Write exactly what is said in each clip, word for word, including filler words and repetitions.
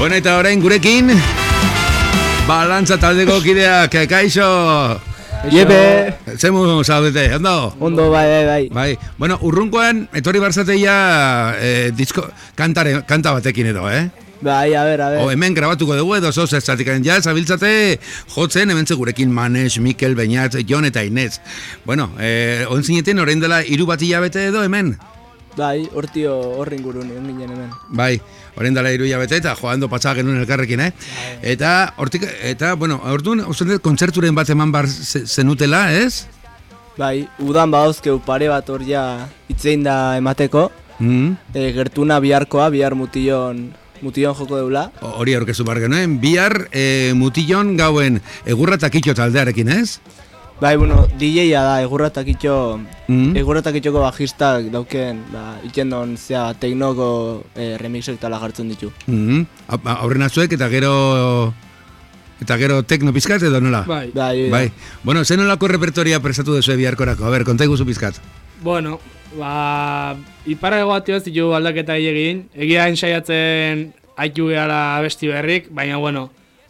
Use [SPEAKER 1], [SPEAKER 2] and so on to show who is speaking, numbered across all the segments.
[SPEAKER 1] Bueno, eta orain gurekin Balantza taldeko kideak, kaixo.
[SPEAKER 2] Iepe.
[SPEAKER 1] Zemu zaudete, ondo?
[SPEAKER 2] Ondo, bai, bai, bai.
[SPEAKER 1] Bai, bueno, urrunkoan, etorri barzateia eh, disko, kantare, kanta batekin edo, eh?
[SPEAKER 2] Bai, a ber, a ber.
[SPEAKER 1] O hemen grabatuko dugu edo zoz, ez zatikan, ja, zabiltzate jotzen, hemen gurekin Manes, Mikel, Beñat, Jon eta Inez. Bueno, eh, onzineten orain dela hiru bat hilabete edo hemen?
[SPEAKER 2] Bai, hortio horren gurun, ginen hemen.
[SPEAKER 1] Bai, orain dela hiru hilabete eta joando patxak genuen elkarrekin, eh? Eta, hortik, eta, bueno, orduan, uste dut, kontzerturen bat eman bar zenutela, ez?
[SPEAKER 2] Bai, udan badauzkeu pare bat hor ja itzein da emateko.
[SPEAKER 1] Mm.
[SPEAKER 2] E, gertuna biharkoa, bihar mution, mution joko deula.
[SPEAKER 1] Hori aurkezu bar genuen, bihar e, mution gauen egurra eta kitxo taldearekin, ez?
[SPEAKER 2] Bai, bueno, D J-a da, egurra eta kitxo,
[SPEAKER 1] Mm.
[SPEAKER 2] egurra eta kitxoko bajistak dauken, ba, ikendon, zea, teknoko e, remixek tala jartzen ditu.
[SPEAKER 1] Mm. Aurren azuek eta gero... Eta gero tekno pizkat edo nola?
[SPEAKER 3] Bai.
[SPEAKER 2] Bai,
[SPEAKER 1] Bai. Bueno, zen nolako repertoria prestatu duzu biharkorako? A ber, konta iguzu pizkat.
[SPEAKER 3] Bueno, ba, iparra egoatio ez ditu aldaketa egin, egia ensaiatzen haitu gehala abesti berrik, baina bueno,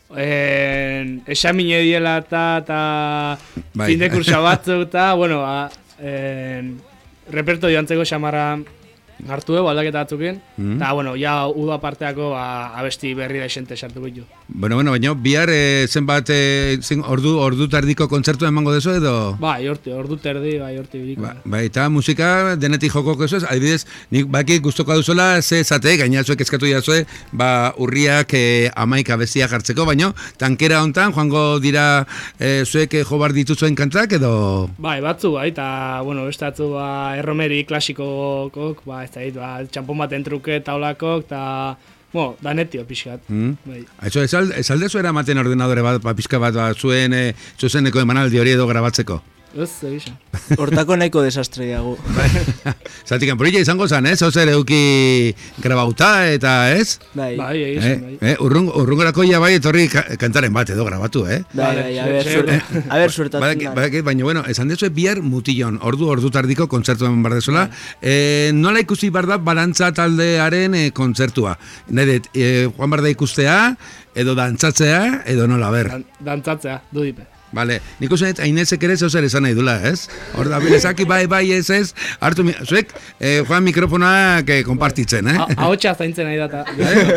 [SPEAKER 3] en, esamine diela eta eta
[SPEAKER 1] Bai.
[SPEAKER 3] zindekursa batzuk eta, bueno, ba, en, repertorio antzeko xamarra hartu dugu aldaketa batzukin,
[SPEAKER 1] Mm.
[SPEAKER 3] eta, bueno, ja uda parteako ba, abesti berri da esente sartuko ditu.
[SPEAKER 1] Bueno, bueno, baina bihar e, zenbat e, zen, ordu, ordu tardiko kontzertu emango dezu edo?
[SPEAKER 3] Bai, horti, ordu terdi, bai, horti biliko.
[SPEAKER 1] Ba, bai, eta musika denetik jokoko ez, adibidez, nik baki gustoko duzuela ze zate, gainatzuek eskatu jazue, ba, urriak e, amaika bestia jartzeko, baina tankera hontan joango dira e, zuek e, jo bar dituzuen kantak edo?
[SPEAKER 3] Bai, batzu, bai, eta, bueno, beste batzu, ba, erromeri klasikokok, ba, ez da dit, ba, txampon baten truke eta olakok, eta, bueno, danetio pixkat.
[SPEAKER 1] Mm.
[SPEAKER 3] Bai.
[SPEAKER 1] Aizu, ez aldezu eramaten ordenadore bat, ba, pixka bat, ba, zuen e, zuzeneko emanaldi hori edo grabatzeko?
[SPEAKER 3] Ez, egisa.
[SPEAKER 2] Hortako nahiko desastre diagu.
[SPEAKER 1] Zatikan, porilla izango zan, ez? Ozer euki grabauta eta, ez?
[SPEAKER 2] Bai,
[SPEAKER 3] Bai,
[SPEAKER 1] Eh,
[SPEAKER 3] egisa, bai.
[SPEAKER 1] eh, urrung, urrungorako ja bai etorri ka, kantaren bat edo grabatu, eh?
[SPEAKER 2] bai,
[SPEAKER 3] Vale,
[SPEAKER 2] bai, a ber,
[SPEAKER 3] se-
[SPEAKER 2] suert- a ber, suertatzen
[SPEAKER 1] Badaki-
[SPEAKER 2] da.
[SPEAKER 1] badaki- baina, bueno, esan dezu bihar mutillon, ordu, ordu tardiko kontzertu eman bar dezola. Eh, nola ikusi bar da balantza taldearen eh, kontzertua? Nedet, eh, joan bar da ikustea, edo dantzatzea, edo nola, ber?
[SPEAKER 3] Dan, dantzatzea, du dipe.
[SPEAKER 1] Vale, nik uste dut Ainezek ere zeuzer esan nahi dula, ez? Hor da, bilezaki bai, bai, ez, ez, hartu, mi- zuek, eh, joan mikrofonak eh, konpartitzen, eh?
[SPEAKER 3] Ahotsa zaintzen nahi data.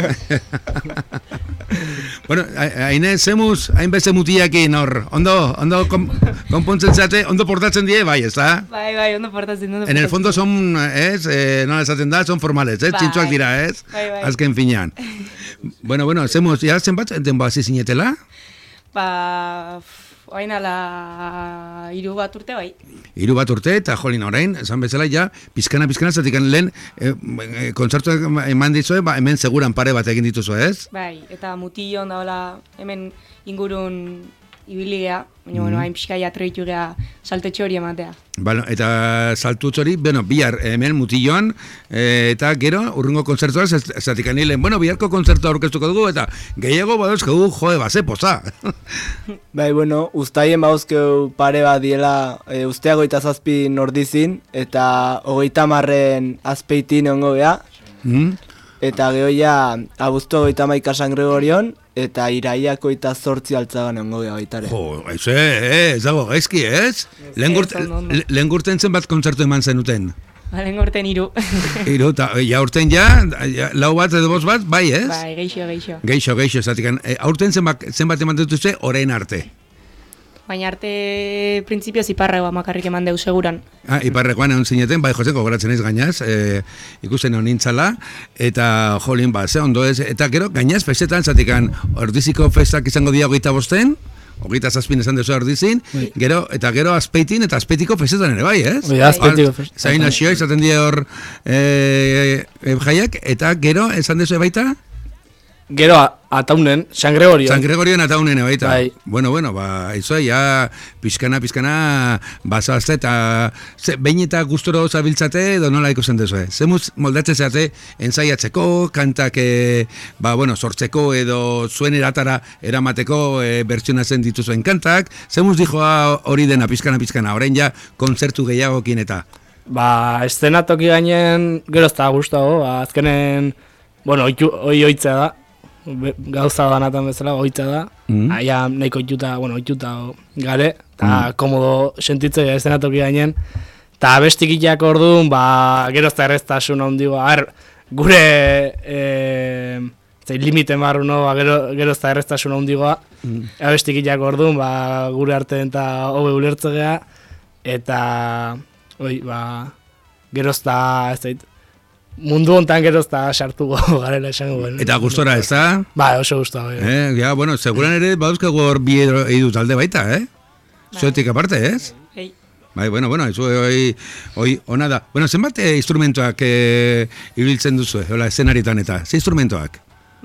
[SPEAKER 1] Bueno, A- Ainez, zemuz, hainbeste mutiakin hor, ondo, ondo kom, konpontzen zate, ondo portatzen die, bai, ez da?
[SPEAKER 4] Bai, bai, ondo portatzen, ondo
[SPEAKER 1] En el
[SPEAKER 4] portatzen.
[SPEAKER 1] fondo son, ez, eh, nola esaten da, son formales, ez,
[SPEAKER 4] Bai.
[SPEAKER 1] txintxoak dira, ez?
[SPEAKER 4] Bai, bai.
[SPEAKER 1] Azken finean. Bueno, bueno, zemuz, ja, zenbat, enten hasi zinetela?
[SPEAKER 4] Ba, oain ala hiru bat urte bai.
[SPEAKER 1] Hiru bat urte, eta jolin orain, esan bezala, ja, pizkana, pizkana, zatikan lehen, eh, eh, kontzertuak eman dituzue, ba, hemen seguran pare bat egin dituzu, ez?
[SPEAKER 4] Bai, eta mutillon daola hemen ingurun ibili gea, baina, bueno, hain pixka jatreitu gea saltetxo hori ematea.
[SPEAKER 1] Bueno, eta saltutz hori, bueno, bihar hemen mutillon, eh, eta gero, urrungo kontzertua, zatik anilen, bueno, biharko kontzertua aurkeztuko dugu, eta gehiago badauzkegu, joe, base, poza.
[SPEAKER 2] Bai, bueno, ustaien bauzkeu pare bat diela e, ustea goita zazpi nordizin, eta hogeita marren azpeitin ongo gea,
[SPEAKER 1] Mm?
[SPEAKER 2] eta geho ja abuztu goita maika San Gregorion, eta iraiako eta zortzi altzagan ongo gea baitare.
[SPEAKER 1] Jo, ez, eh, ez dago, gaizki, ez? Lehen gurt-
[SPEAKER 4] ondo, ondo.
[SPEAKER 1] le- lehen gurten zenbat kontzertu eman zenuten?
[SPEAKER 4] Balen gorten hiru.
[SPEAKER 1] Hiru, eta ja urten ja, ja, lau bat edo bost bat, bai, ez?
[SPEAKER 4] Bai, geixo, geixo.
[SPEAKER 1] Geixo, geixo, zatikan, e, aurten zenbat, zenbat eman dituzte orain arte.
[SPEAKER 4] Baina arte printzipioz iparregoa makarrik eman deu seguran.
[SPEAKER 1] Ah, iparrekoan egon zineten, bai, Jose, gogoratzen ez gainaz, e, ikusten honintzala, eta jolin, ba, ze ondo ez, eta gero, gainaz, festetan, zatikan, ordiziko festak izango dia hogeita bosten, hogeita zazpin esan dezu ordizin, gero, eta gero azpeitin, eta azpeitiko festetan ere bai, ez?
[SPEAKER 2] Bai, Azpeitiko festetan.
[SPEAKER 1] Zain asio, izaten die hor e, e, jaiak, eta gero, esan dezu baita?
[SPEAKER 5] Gero a- ataunen, San Gregorio.
[SPEAKER 1] San Gregorion eta unen baita.
[SPEAKER 5] Bai.
[SPEAKER 1] Bueno, bueno, ba, izo, ja, pizkana, pizkana, bazoazte, eta ze, behin eta gustoro zabiltzate, edo nola ikusten duzue. Zemuz moldatzen zeate, ensaiatzeko, kantak, e, ba, bueno, sortzeko, edo zuen eratara eramateko, e, bertsionatzen dituzuen kantak, zemuz dijoa hori dena, pizkana, pizkana, orain ja, kontzertu gehiagokin eta.
[SPEAKER 5] Ba, eszenatoki gainen gero ez da gustago, ba, azkenen, bueno, oitu- oi oitzea da. be- gauza banatan bezala, oitza da.
[SPEAKER 1] Mm.
[SPEAKER 5] Aia nahiko oituta, bueno, oituta gare, eta komodo sentitzea estenatoki gainen. Eta bestikitiak orduan, ba, gerozta erreztasun handigoa. Ar, gure e, zei, limiten barru no, ba, gero, gerozta erreztasun handigoa. Mm. Abestikitiak orduan, ba, gure artean eta hobe ulertzea. Eta, oi, ba, gerozta, ez zait, mundu hontan gerozta sartuko garela esango.
[SPEAKER 1] Eta gustora, ez da?
[SPEAKER 5] Ba, oso gustora. Bai.
[SPEAKER 1] Eh, ja, bueno, seguran ere, bauzkago hor bi edu talde baita, eh? Zuetik aparte, ez?
[SPEAKER 4] Hei.
[SPEAKER 1] Bai, bueno, bueno, eso hoy hoy ona da. Bueno, zenbat eh, instrumentoak eh, ibiltzen duzu, hola, eszenaritan eta. Ze instrumentoak?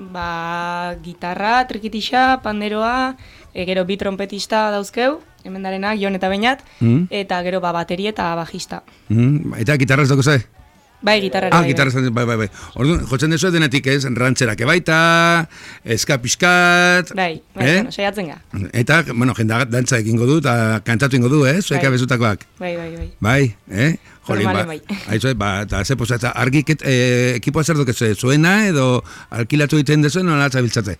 [SPEAKER 4] Ba, gitarra, trikitixa, panderoa, e, gero bi trompetista dauzkeu, hemendarenak, Jon eta Beñat,
[SPEAKER 1] Mm.
[SPEAKER 4] eta gero ba, bateria eta bajista.
[SPEAKER 1] Mm, eta gitarra ez dago ze?
[SPEAKER 4] Bai, gitarra.
[SPEAKER 1] Ah,
[SPEAKER 4] bai,
[SPEAKER 1] gitarra ez, bai, bai, bai. Orduan, jotzen dezu denetik ez, rantzerak baita, eskapiskat,
[SPEAKER 4] Bai, bai,
[SPEAKER 1] eh?
[SPEAKER 4] bueno, saiatzen ga.
[SPEAKER 1] Eta, bueno, jenda dantza egingo du, eta kantatu egingo du, eh? Zueka
[SPEAKER 4] Bai.
[SPEAKER 1] bezutakoak.
[SPEAKER 4] Bai, bai, bai.
[SPEAKER 1] Bai, eh? Jolin, ba,
[SPEAKER 4] Normalen bai.
[SPEAKER 1] aizu, ba, eta ze posa, eta argik eh, ekipoa zer duke zuena, edo alkilatu egiten dezuen, nola zabiltzate?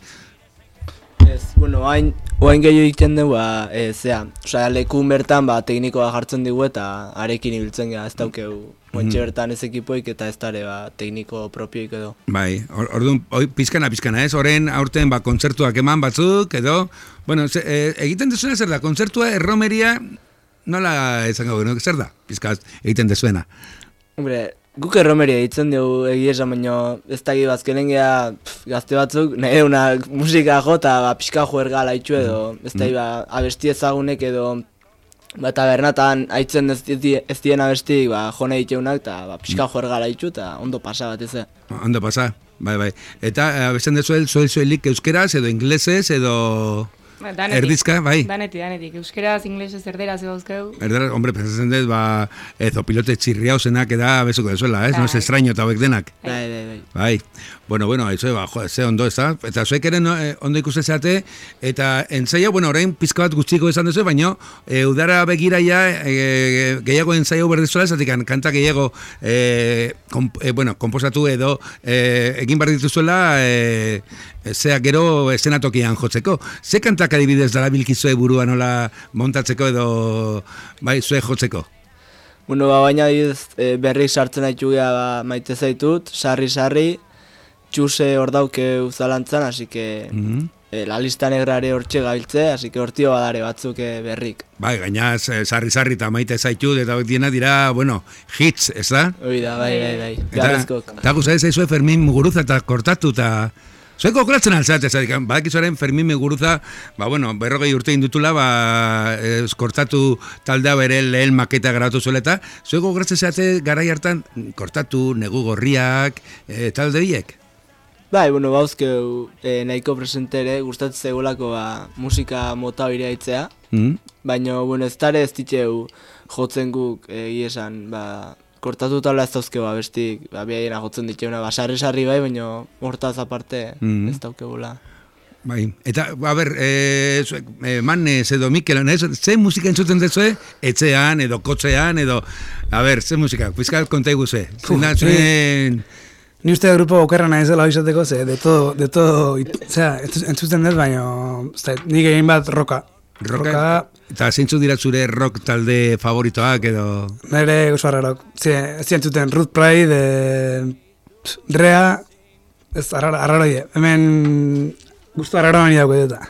[SPEAKER 2] Ez, bueno, hain, oain gehiago egiten dugu, ba, e, zea, osea, lekun bertan, ba, teknikoa jartzen digu eta arekin ibiltzen gara, ez daukeu, ointxe bertan ez ekipoik eta ez dare, ba, tekniko propioik edo.
[SPEAKER 1] Bai, or- orduan, oi, pizkana, pizkana, ez? Horren aurten, ba, kontzertuak eman batzuk, edo, bueno, ze, e, egiten dezuena zer da, kontzertua, erromeria, nola esango, no? Zer da, pizkaz, egiten dezuena.
[SPEAKER 2] Hombre, guk erromeria ditzen dugu egia esan, baina ez da egi bazkenen geha gazte batzuk, nahi una musika jo eta ba, pixka jo ergala itxu edo, ez da ba, abesti ezagunek edo, ba, tabernatan haitzen ez, di- ez dien abestik, ba, jo nahi itxeunak eta ba, pixka jo ergala itxu eta ondo pasa bat ez.
[SPEAKER 1] Ondo pasa, bai, bai. Eta, abesten dezuel, zoel zoelik euskeraz, edo inglesez, edo
[SPEAKER 4] Ba, danetik.
[SPEAKER 1] erdizka, bai.
[SPEAKER 4] Danetik, danetik. Euskeraz, inglesez, erderaz edauzkeu.
[SPEAKER 1] Erdara, hombre, pensatzen dut, ba, ezo pilote txirria zenak eda bezuko dezuela, ez? No, ez
[SPEAKER 4] Bai.
[SPEAKER 1] extraño eta hauek denak.
[SPEAKER 2] Bai, bai, bai.
[SPEAKER 1] Bai, bueno, bueno, eso, ba, jo, ze ondo, ez da? Eta zuek ere no, eh, ondo ikusten zeate, eta entzaia, bueno, orain pizka bat gutxiko esan duzu, baina e, udara begiraia e, gehiago entzaio berdezuela, zatik kanta gehiago, e, kom, e, bueno, komposatu edo e, egin behar dituzuela, e, zea gero eszenatokian jotzeko. Ze kantak adibidez dara bilkizue burua nola montatzeko edo, bai, zue jotzeko?
[SPEAKER 2] Bueno, ba, baina adibidez, e, berrik sartzen haitu geha, ba, maite zaitut, sarri-sarri, txuse hor dauke uzalantzan, así que
[SPEAKER 1] Mhm.
[SPEAKER 2] e, la lista negrare hortxe gabiltze, así que hortio badare batzuk e, berrik.
[SPEAKER 1] Bai, gainaz, sarri-sarri eta maite zaitut, eta hauek diena dira, bueno, hits, ez da?
[SPEAKER 2] Hori da, bai, bai, bai,
[SPEAKER 1] Eta,
[SPEAKER 2] garezkok.
[SPEAKER 1] eta guzti zaizue Fermin Muguruza eta kortatu eta... Zueko okulatzen alzat, ez da, badakizuaren Fermin Muguruza, ba, bueno, berrogei urte indutula, ba, ez, kortatu taldea bere lehen maketa grabatu zuela eta, zueko okulatzen zeate garai hartan, kortatu, negu gorriak, e, talde biek?
[SPEAKER 2] Bai, bueno, bauzkeu e, nahiko presentere, gustatzen zegoelako ba, musika mota hori aitzea,
[SPEAKER 1] Mm?
[SPEAKER 2] baina, bueno, ez dare ez ditxeu jotzen guk egia esan, ba, kortatu tabla ez dauzkeu abestik, ba, biaiena jotzen ditxeuna, ba, sarri-sarri bai, baina hortaz aparte
[SPEAKER 1] Mm.
[SPEAKER 2] ez daukegula.
[SPEAKER 1] Bai, eta, a ber, e, zuek, e, Manez edo Mikel, ez, ze musika entzuten dezue? Etxean, edo kotxean, edo, a ber, ze musika, pizkat konta iguzue. Zena, zuen...
[SPEAKER 6] Ni uste grupo okerra nahi zela izateko, ze de todo, de todo, o sea, entzuten dut, baina, ez da, nik egin bat roka.
[SPEAKER 1] Roka, eta zeintzu dira zure rock talde favoritoak edo...
[SPEAKER 6] Nire oso arrarok. Ez entzuten Ruth Pride, e, Rea, ez arraroie. Hemen gustu arraro mani dauko duta.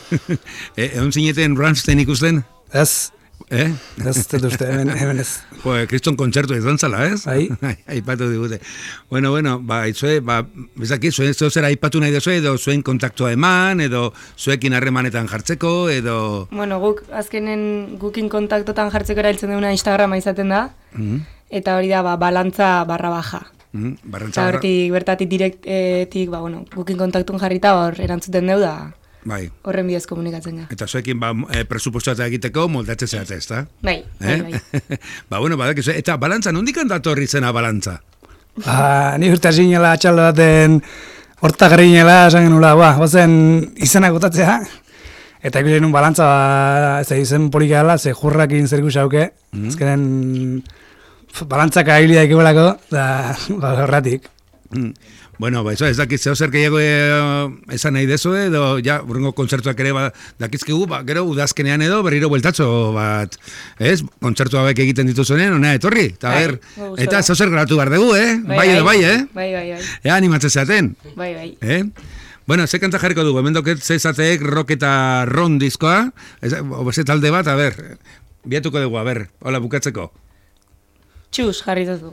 [SPEAKER 1] e, egon zineten Rammstein ikusten?
[SPEAKER 6] Ez,
[SPEAKER 1] Eh?
[SPEAKER 6] ez dut uste, hemen, hemen ez.
[SPEAKER 1] Jo, kriston kontzertu izan zala, ez?
[SPEAKER 6] Bai.
[SPEAKER 1] Aipatu digute. Bueno, bueno, ba, itzue, ba, bezaki, zuen zeu zera aipatu nahi duzue, edo zuen kontaktua eman, edo zuekin harremanetan jartzeko, edo...
[SPEAKER 4] Bueno, guk azkenen gukin kontaktotan jartzeko erabiltzen duguna Instagrama izaten da,
[SPEAKER 1] Mm
[SPEAKER 4] eta hori da ba, balantza barra baja.
[SPEAKER 1] -hmm. Barrantza
[SPEAKER 4] Eta
[SPEAKER 1] barra-
[SPEAKER 4] hortik bertatik direktetik, ba, bueno, gukin kontaktun jarrita hor erantzuten deu da,
[SPEAKER 1] Bai.
[SPEAKER 4] horren bidez komunikatzen ga.
[SPEAKER 1] Eta zuekin, ba, e, presupuestoa egiteko moldatzen zeate, ez da?
[SPEAKER 4] Bai, bai, bai.
[SPEAKER 1] Ba, bueno, badak, eta balantza, nondik datorri zena balantza?
[SPEAKER 6] Ba, ni urte zinela atxalde baten hortak ginela, esan genula, ba, bazen izenak botatzea, eta ikusi nun balantza, ba, ez da izen polika dela, ze jurrakin zer ikusi
[SPEAKER 1] Mhm.
[SPEAKER 6] ezkenen balantzaka hilia ikibelako, da, ba, horratik.
[SPEAKER 1] Mm. Bueno, ba, ez dakit zeo zer gehiago eh, esan nahi dezu edo, ja, burrengo kontzertuak ere ba, dakizkigu, ba, gero udazkenean edo berriro bueltatxo bat, ez? Kontzertu hauek egiten dituzunen, hona etorri, eta ber, eta zeo zer grabatu behar dugu, eh? Bai, bai, edo bai, eh?
[SPEAKER 4] Bai, bai, bai.
[SPEAKER 1] Ea, animatzen zaten.
[SPEAKER 4] Bai, bai.
[SPEAKER 1] Eh? Bueno, ze kanta jarriko dugu, hemen doket zezateek rock eta ron diskoa, obese talde bat, a ber, biatuko dugu, a ber, hola, bukatzeko.
[SPEAKER 4] Txus, jarri duzu.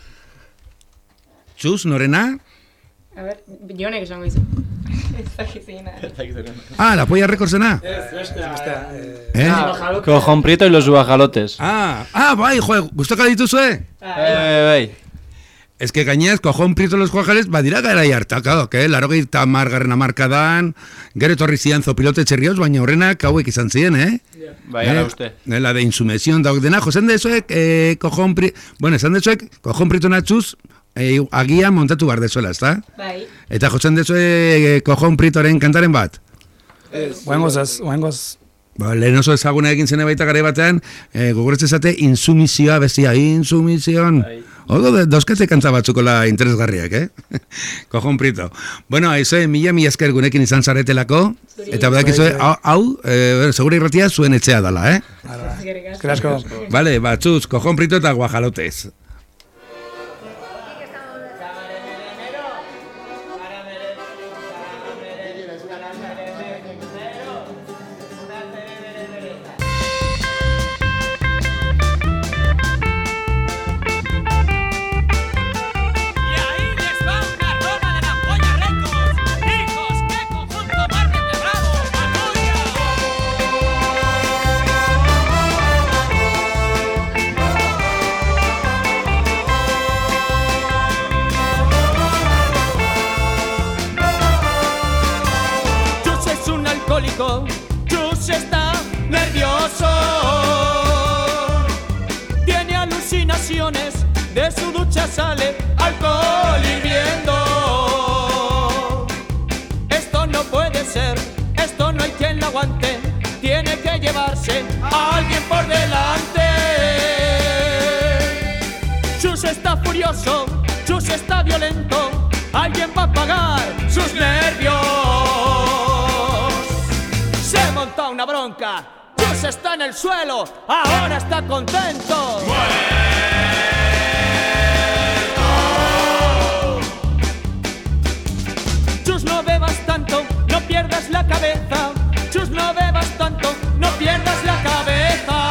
[SPEAKER 1] Txus, norena?
[SPEAKER 4] A ber, jonek esango izu. Ez dakizena.
[SPEAKER 1] Ah, la polla rekordzena? Eh?
[SPEAKER 7] Cojón Prieto y los guajalotes.
[SPEAKER 1] Ah, ah, bai, jo, gustoko dituzue?
[SPEAKER 7] Bai, bai.
[SPEAKER 1] Ez que gainez, Cojón Prieto los guajales, badira gara harta, claro, que laro gehieta margarren amarkadan, gero etorri zian zopilote txerrioz, baina horrenak hauek izan ziren, eh?
[SPEAKER 7] Bai, ara uste.
[SPEAKER 1] Eh, la de insumesión, dauk dena, josen dezuek, eh, Cojón Prieto, bueno, esan dezuek, Cojón Prieto natxuz, eh, agia montatu bar dezuela, ezta?
[SPEAKER 4] Bai.
[SPEAKER 1] Eta josen dezuek, eh, Cojón Prietoren kantaren bat?
[SPEAKER 6] Oengoz ez, oengoz.
[SPEAKER 1] Ba, lehen oso ezaguna egin zene baita gare batean, eh, gogoretze zate, insumisioa bestia, insumision. Odo, dauzkate kantza batzukola interesgarriak, eh? Cojón Prieto. Bueno, aizoe, mila mila esker gunekin izan zaretelako, eta badakizue, hau, hau eh, segura irratia zuen etxea dala, eh?
[SPEAKER 6] Eskerrik asko.
[SPEAKER 1] Vale, batzuz, Cojón Prieto eta guajalotes.
[SPEAKER 8] Chus está nervioso, tiene alucinaciones, de su ducha sale alcohol hirviendo. Esto no puede ser, esto no hay quien lo aguante, tiene que llevarse a alguien por delante. Chus está furioso, Chus está violento, alguien va a pagar sus nervios. Monta una bronca, Chus está en el suelo, ahora está contento. ¡Muerto! Chus, no bebas tanto, no pierdas la cabeza. Chus, no bebas tanto, no pierdas la cabeza.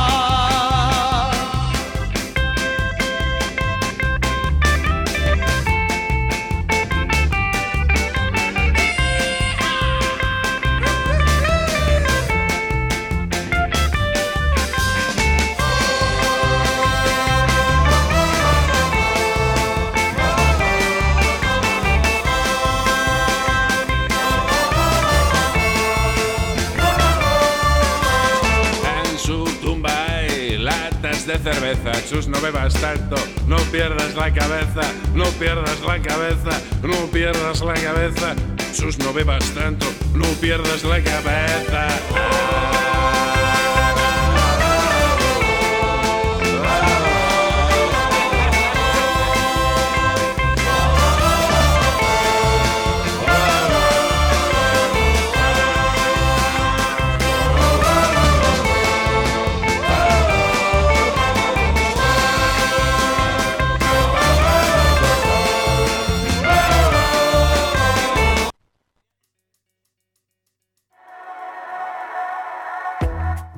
[SPEAKER 9] De cerveza, Chus, no bebas tanto, no pierdas la cabeza, no pierdas la cabeza, no pierdas la cabeza, Chus, no bebas tanto, no pierdas la cabeza.